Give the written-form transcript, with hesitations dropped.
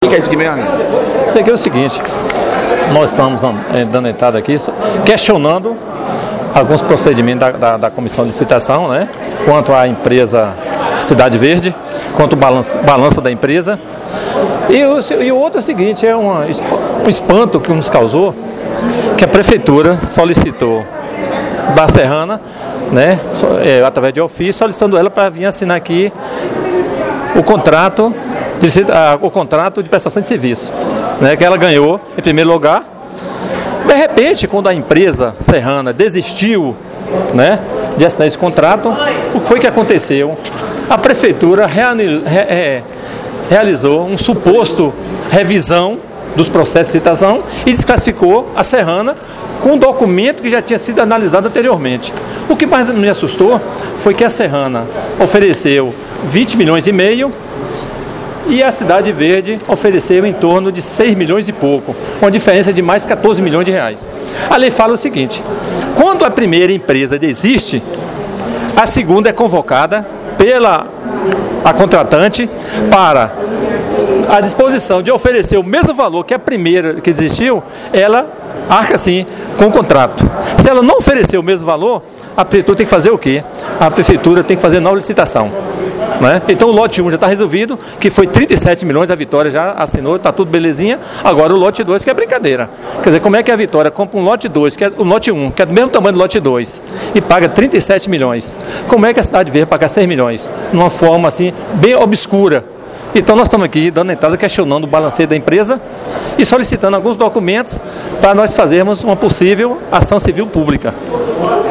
O que é isso aqui, meu amigo? Isso aqui é o seguinte, nós estamos dando entrada aqui, questionando alguns procedimentos da comissão de licitação, né? Quanto à empresa Cidade Verde, quanto ao balanço da empresa. E o outro é o seguinte, é um espanto que nos causou, que a prefeitura solicitou da Serrana, né? Através de ofício, solicitando ela para vir assinar aqui o contrato de prestação de serviço, né, que ela ganhou em primeiro lugar. De repente, quando a empresa Serrana desistiu, né, de assinar esse contrato, o que foi que aconteceu? A prefeitura realizou um suposto revisão dos processos de licitação e desclassificou a Serrana com um documento que já tinha sido analisado anteriormente. O que mais me assustou foi que a Serrana ofereceu 20 milhões e meio e a Cidade Verde ofereceu em torno de 6 milhões e pouco, uma diferença de mais 14 milhões de reais. A lei fala o seguinte: quando a primeira empresa desiste, a segunda é convocada pela contratante para a disposição de oferecer o mesmo valor que a primeira que desistiu, ela arca sim com o contrato. Se ela não oferecer o mesmo valor, a prefeitura tem que fazer o quê? A prefeitura tem que fazer nova licitação, né? Então o lote 1 já está resolvido, que foi 37 milhões, a Vitória já assinou, está tudo belezinha. Agora o lote 2 que é brincadeira. Quer dizer, como é que a Vitória compra um lote 2, que é o lote 1, que é do mesmo tamanho do lote 2, e paga 37 milhões? Como é que a Cidade Verde paga 6 milhões? Numa forma assim, bem obscura. Então nós estamos aqui dando entrada, questionando o balanceio da empresa e solicitando alguns documentos para nós fazermos uma possível ação civil pública.